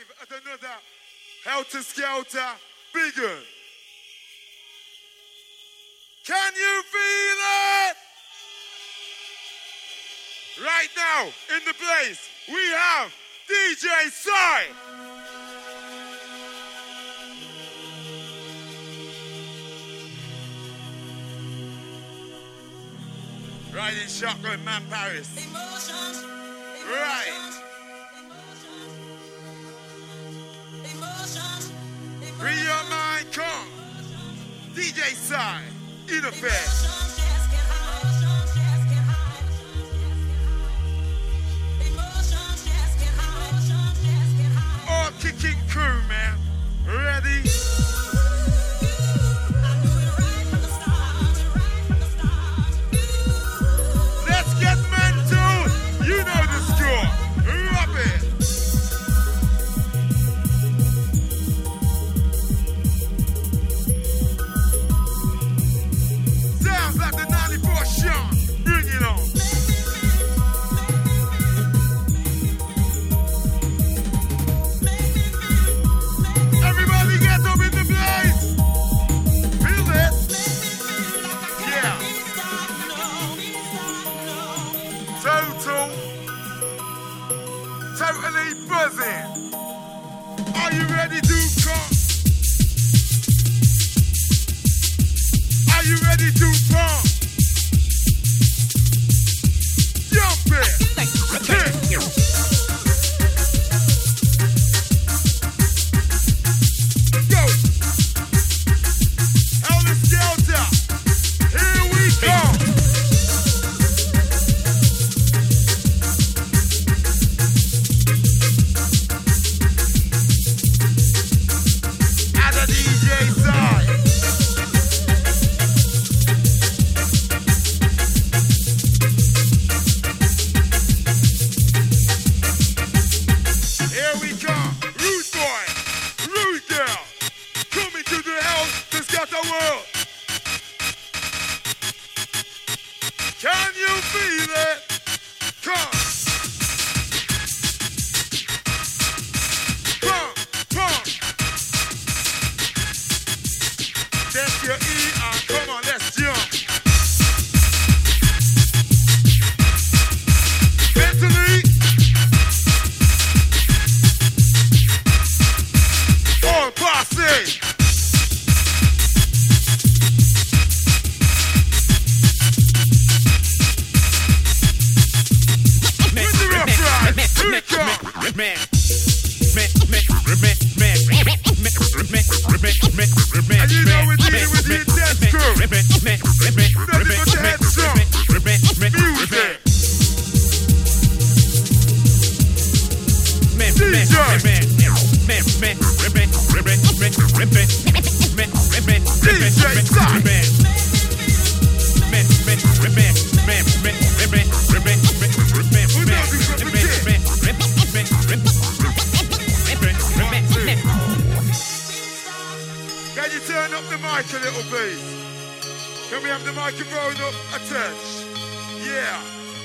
live at another Helter Skelter Big Un. Can you feel it? Right now, in the place, we have DJ Sai. Riding shotgun, man, Paris. Emotions. Right. Emotions. Free your mind, come. DJ Sai, in effect. All kicking crew, man. Ready? Let's get mental. You know the score. Rub it. Sounds like the 94 Sean. Bring it on. Everybody get up in the place. Feel it. Yeah. Totally buzzing. Are you ready to come? Are you ready to pump? Jump it. Kick. Go. Helter Skelter. Here we go. At the DJ side. Here we come. Rude boy. Rude girl. Coming to the house to scatter world. Can you feel it? Come. Pump, pump. That's your E and come on, let's jump. Mentally. All posse. With the rough ride. Here we come. And you know we're dealing with the intense crew. Nothing but the headstrong. Music. Can you turn up the mic a little, please? Can we have the microphone up a touch? Yeah.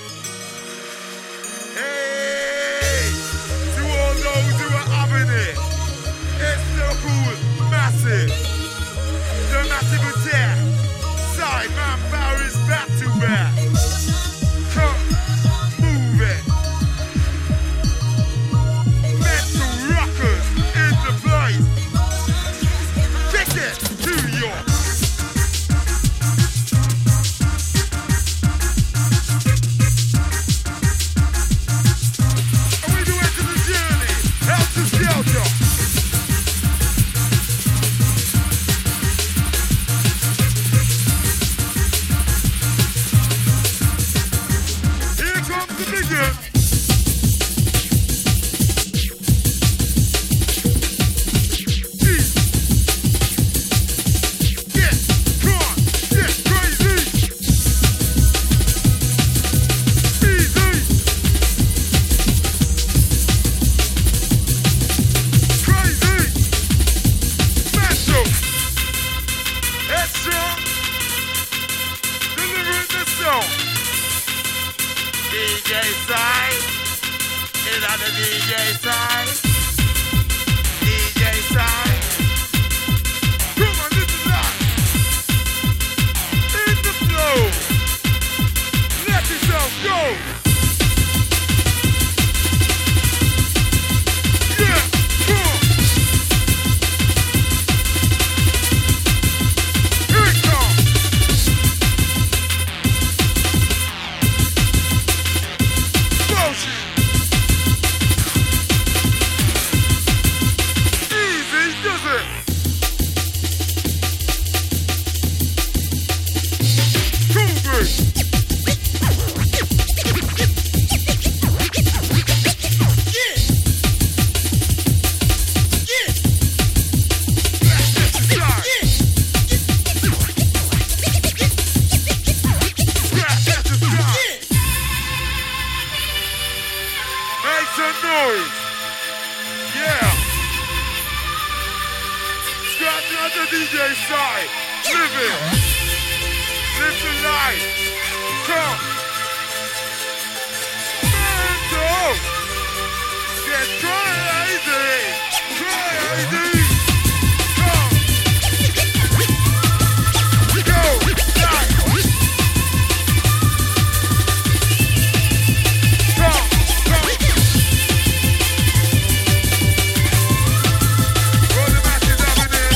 Hey! To all those who are having it, it's so cool, massive. The massive attack. Side man Paris back to back. Come, move it. Mental rockers in the place. Kick it, New York. And we do into the journey. Helter Skelter. Here comes the big one. Get, come on, get crazy. Easy. Crazy. Special. Extra. Delivering the song. DJ side. Is that the DJ side? What's the DJ side? Live it. Live the life. Come. Mental. Get crazy. Crazy. Come. Go. Life. Come. Come. All the masses having it.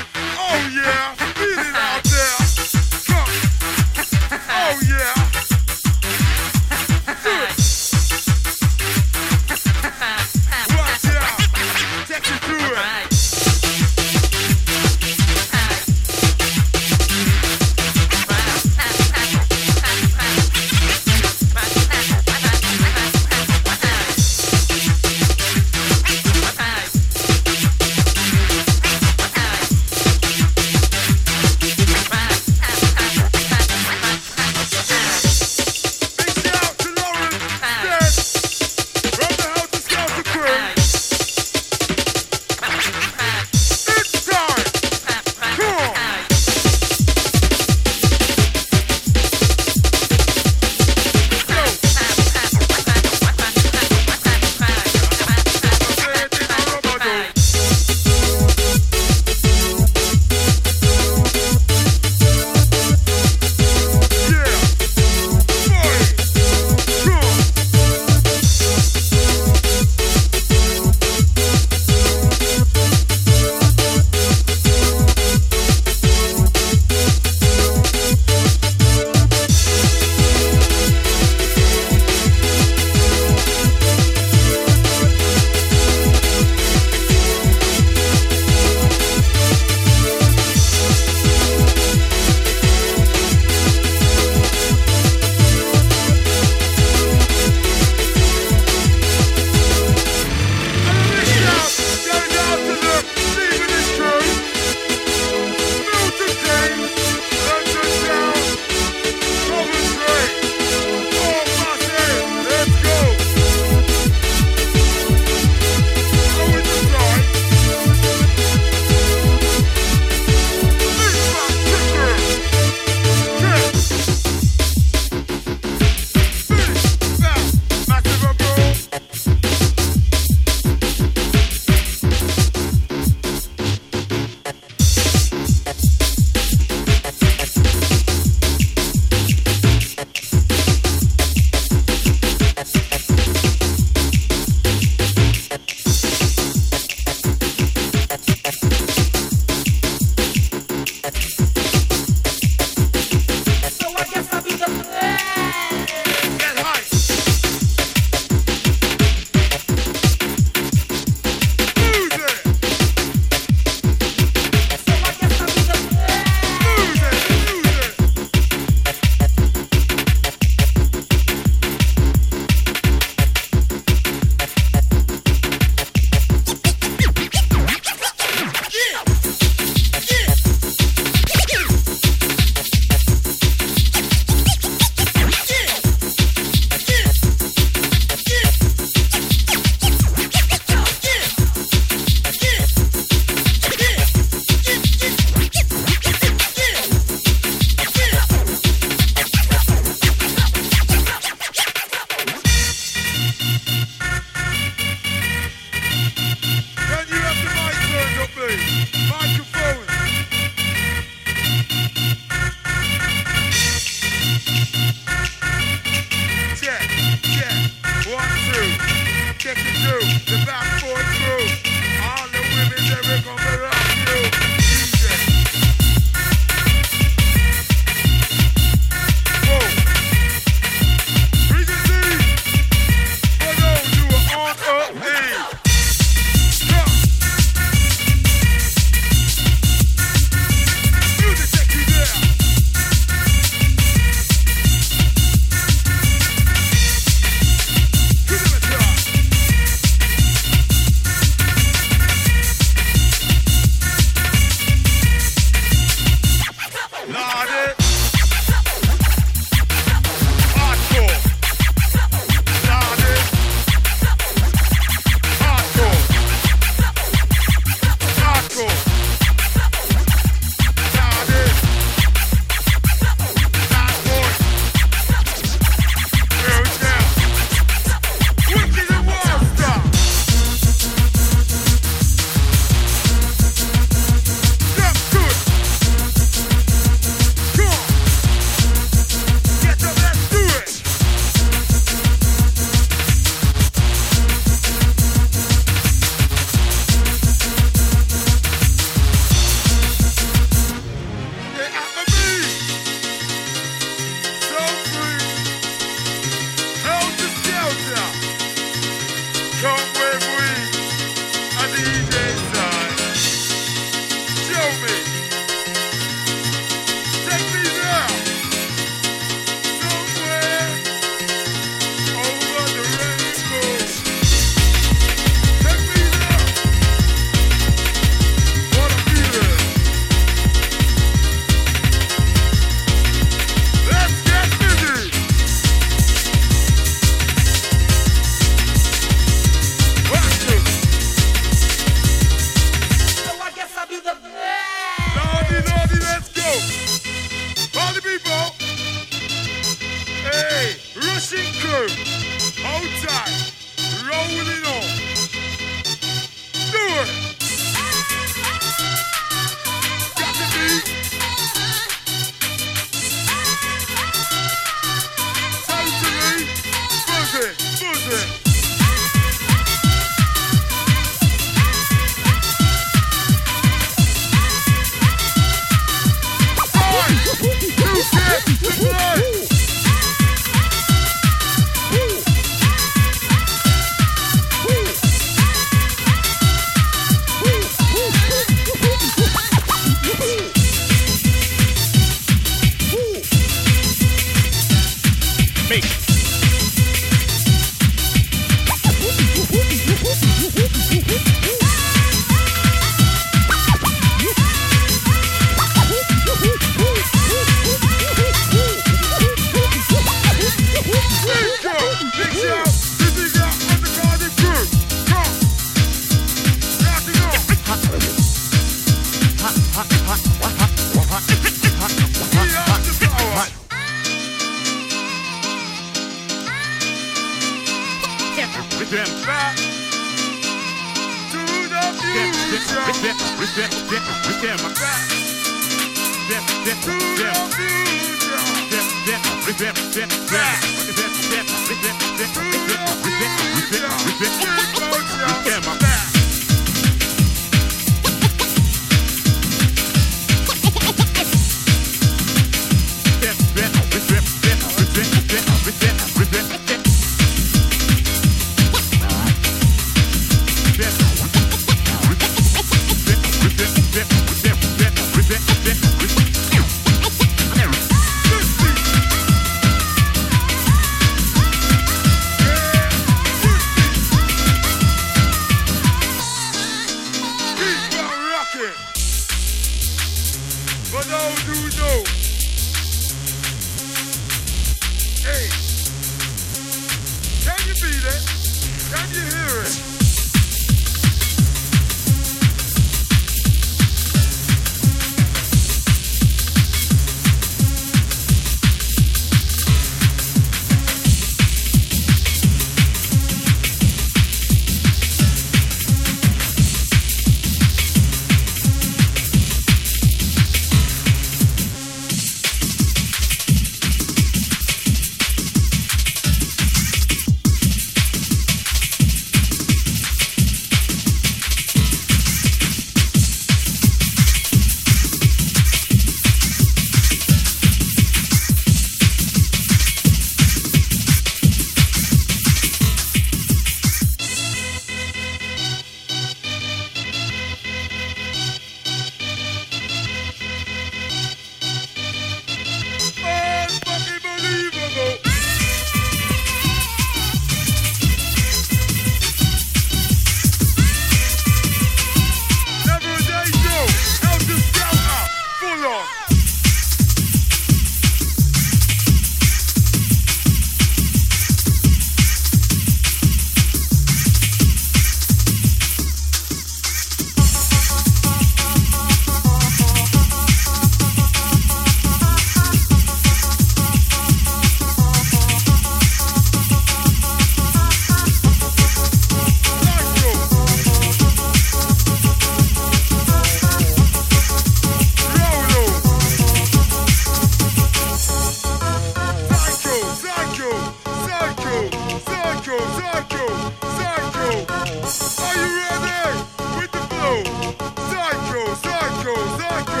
Psycho, psycho. Are you ready? With the flow. Psycho, psycho, psycho.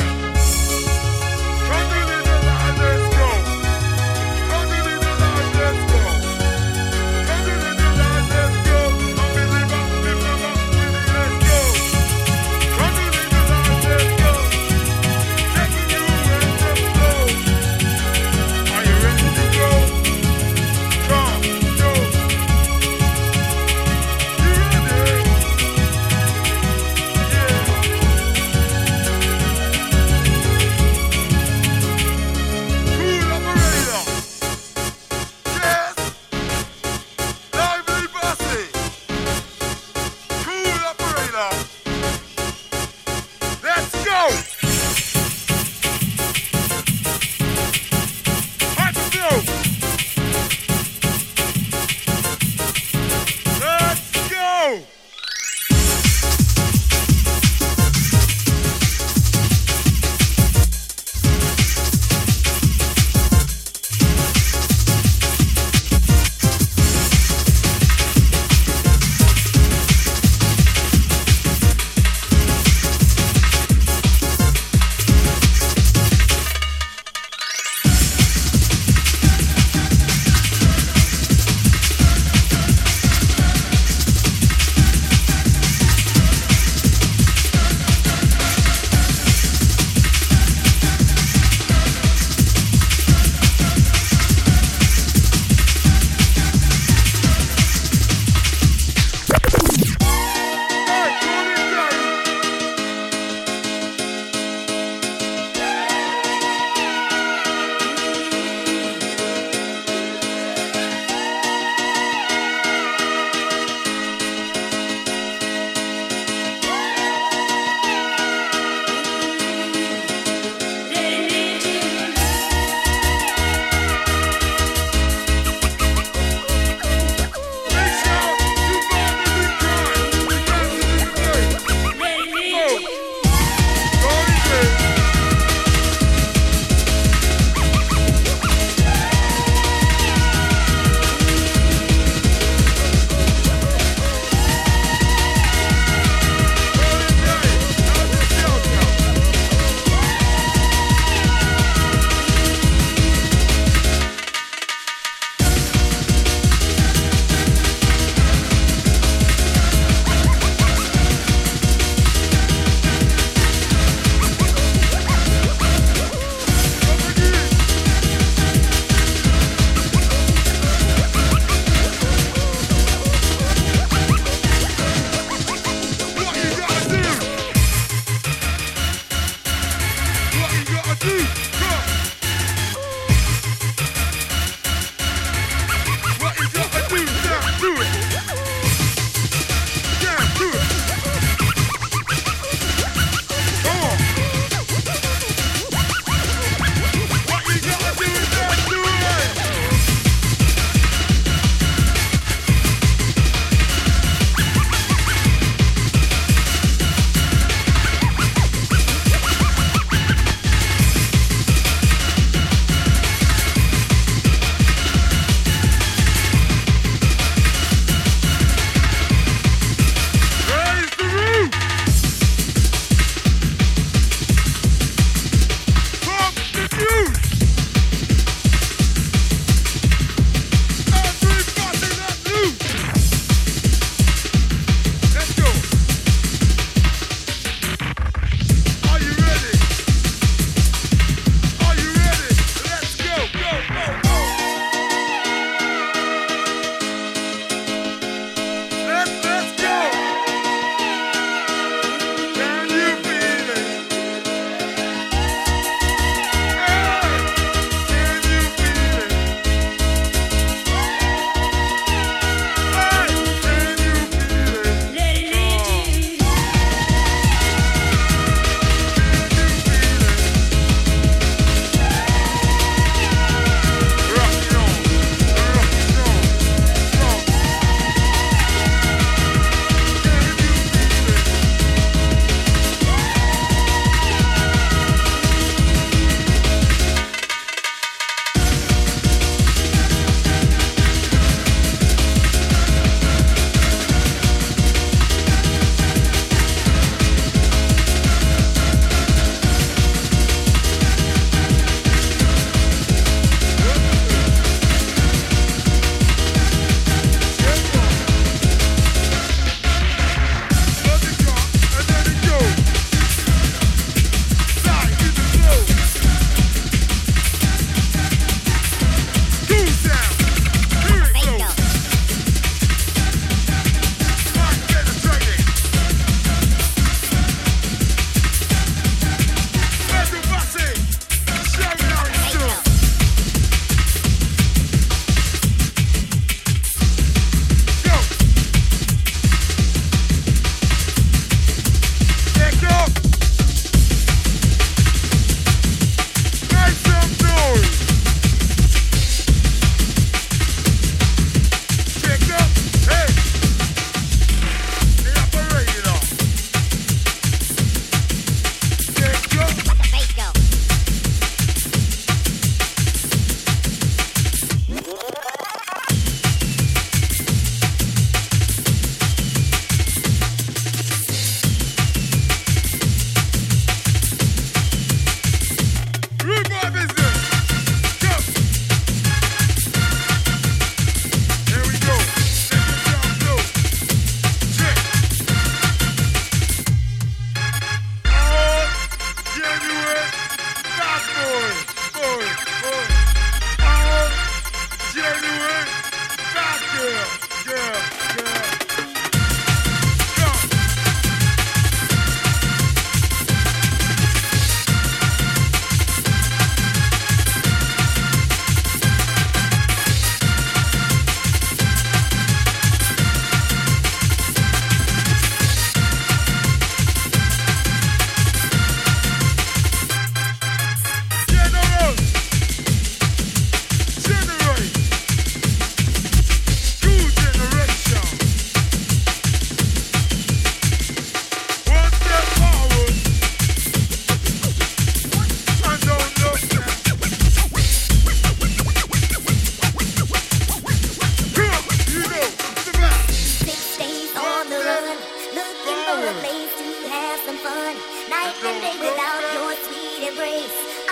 Let's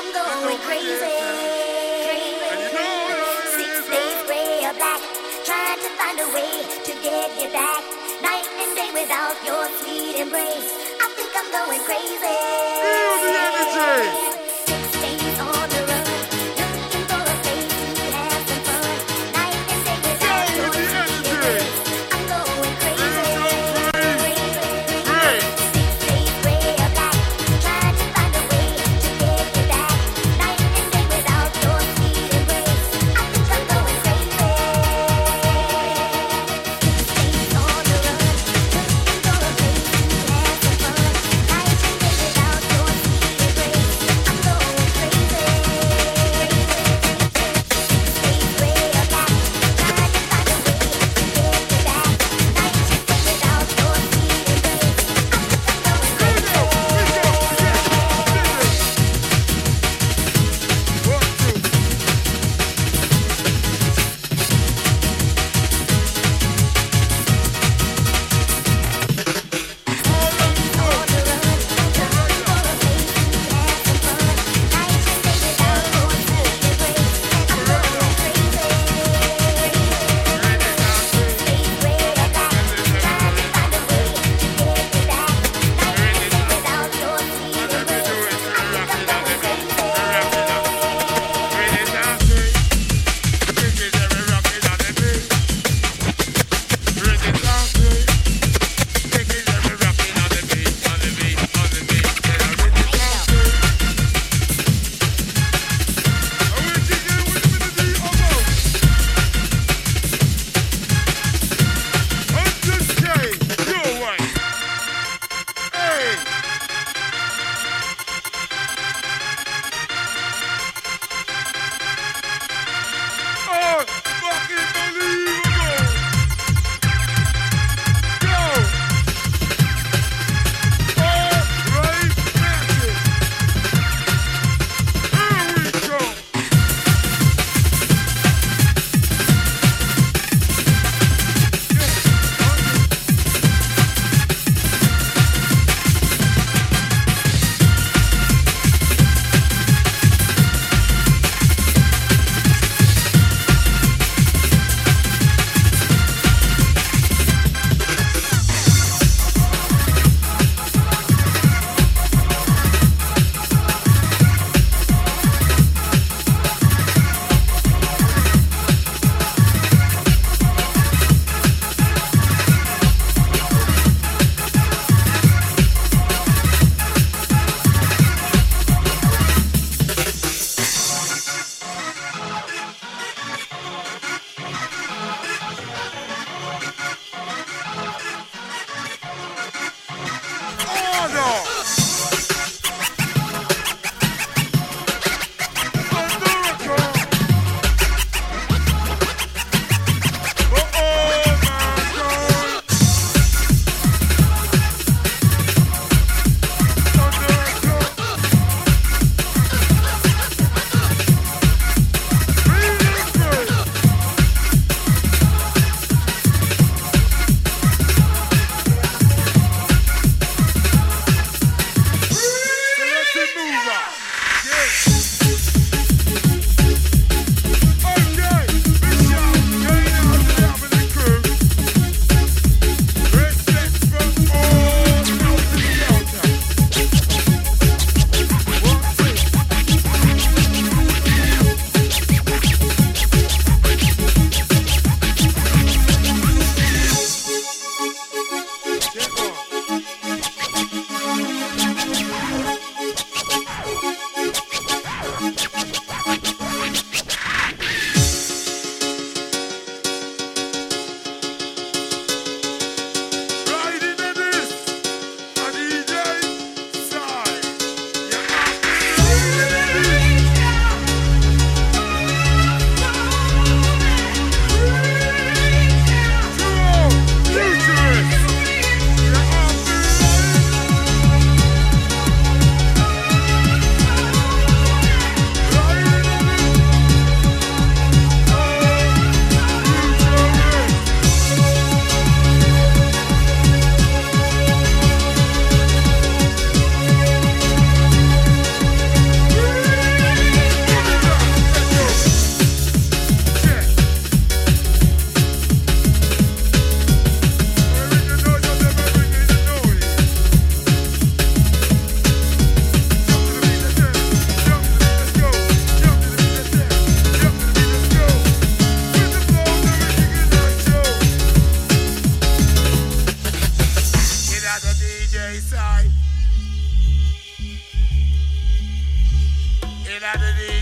I'm going crazy. 6 days gray or black, trying to find a way to get you back. Night and day without your sweet embrace. I think I'm going crazy. Feel the energy. 6 days on the run, looking for a place to have some fun. Night and day without your sweet embrace. I'm going crazy. 6 days gray or black, trying to find a way to get you back. Night and day without your sweet embrace. I think I'm going crazy. 6 days on the run, looking for a place to have some fun. Night and day without your sweet embrace. I'm going crazy. 6 days gray or black, trying to find a way to get you back. Night and day without your sweet embrace. I think I'm going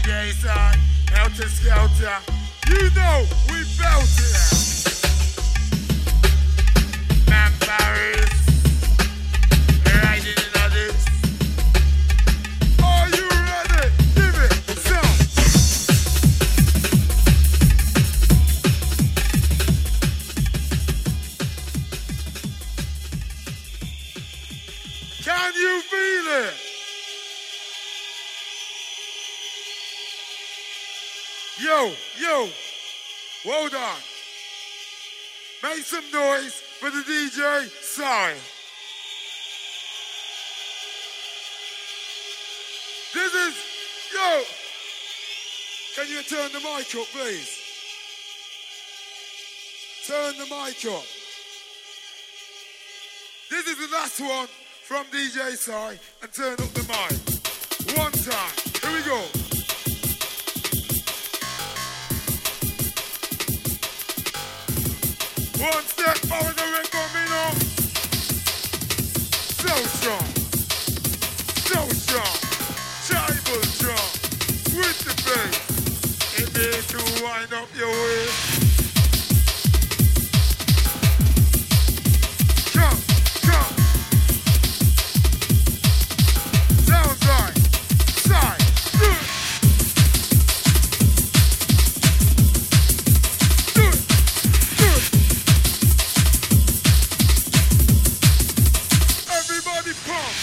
DJ side, Helter Skelter. You know we felt it. Man Paris, riding in on this. Are you ready? Give it some. Can you feel it? Yo, hold on. Make some noise for the DJ, sorry. This is, yo. Can you turn the mic up, please? Turn the mic up. This is the last one from DJ Sai, and turn up the mic. One time, here we go. One step forward, the ring coming up. So strong, tribal strong, with the bass. It needs to wind up your waist. Come. Sounds right, side, good. Everybody pump.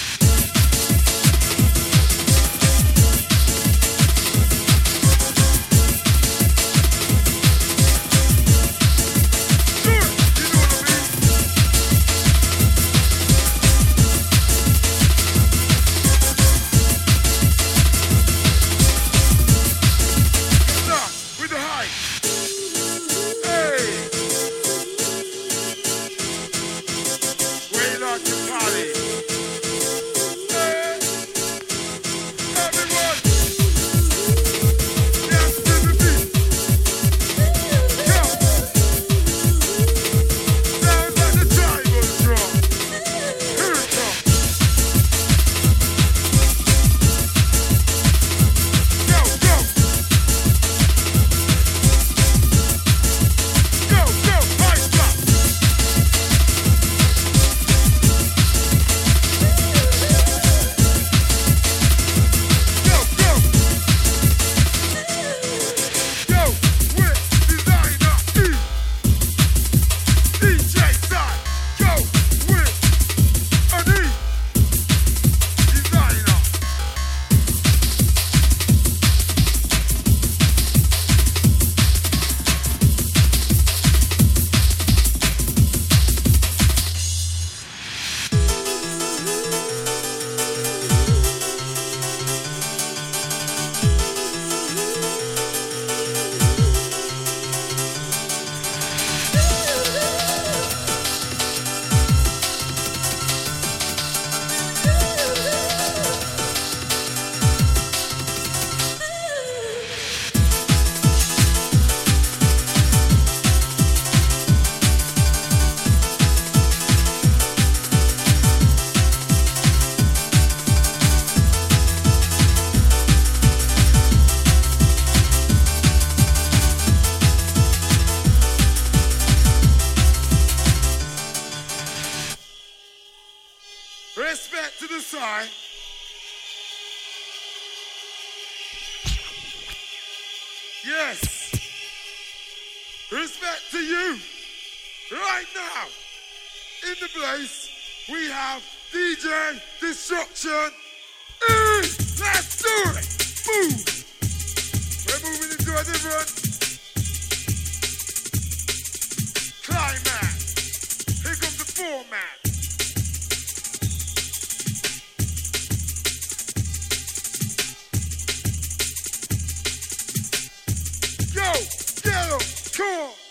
Respect to the side. Yes. Respect to you. Right now, in the place, we have DJ Destruction. Let's do it. Move. We're moving into a different climax. Here comes the format. Go, get 'em, come on.